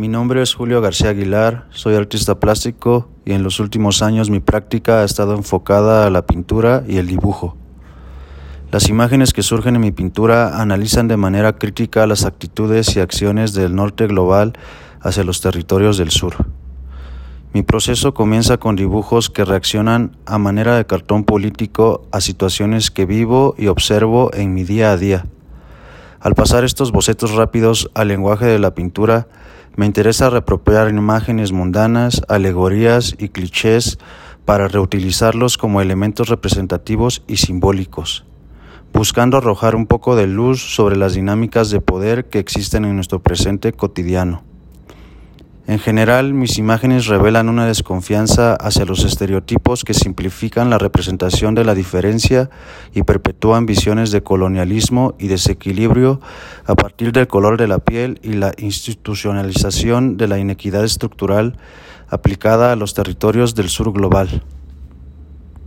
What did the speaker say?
Mi nombre es Julio García Aguilar, soy artista plástico y en los últimos años mi práctica ha estado enfocada a la pintura y el dibujo. Las imágenes que surgen en mi pintura analizan de manera crítica las actitudes y acciones del norte global hacia los territorios del sur. Mi proceso comienza con dibujos que reaccionan a manera de cartón político a situaciones que vivo y observo en mi día a día. Al pasar estos bocetos rápidos al lenguaje de la pintura, me interesa reapropiar imágenes mundanas, alegorías y clichés para reutilizarlos como elementos representativos y simbólicos, buscando arrojar un poco de luz sobre las dinámicas de poder que existen en nuestro presente cotidiano. En general, mis imágenes revelan una desconfianza hacia los estereotipos que simplifican la representación de la diferencia y perpetúan visiones de colonialismo y desequilibrio a partir del color de la piel y la institucionalización de la inequidad estructural aplicada a los territorios del sur global.